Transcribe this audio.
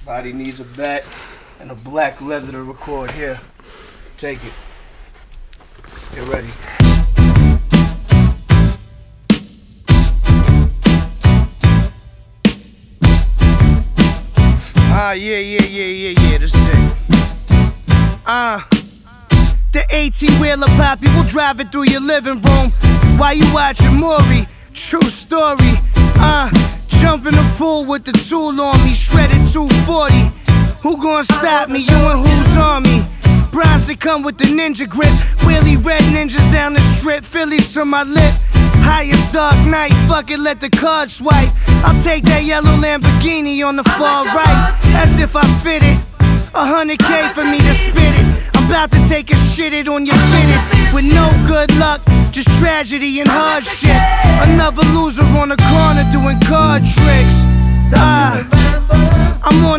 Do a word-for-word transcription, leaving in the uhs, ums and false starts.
Body needs a bat and a black leather to record. Here, take it. Get ready. Ah, yeah, yeah, yeah, yeah, yeah, this is it. Ah, uh, the eighteen-wheeler poppy will drive it through your living room while you watching Maury. True story. Ah, uh, jump in the pool with the tool on me, shredded two forty. Who gon' stop me? You and who's on me? Bronson come with the ninja grip. Wheelie red ninjas down the strip. Phillies to my lip. Highest dark night. Fuck it, let the card swipe. I'll take that yellow Lamborghini on the far right, as if I fit it. A hundred K for me to spit it. I'm about to take a shit it on your fitted. With no good luck, just tragedy and hardship. Another loser on the corner doing card tricks. Ah, I'm on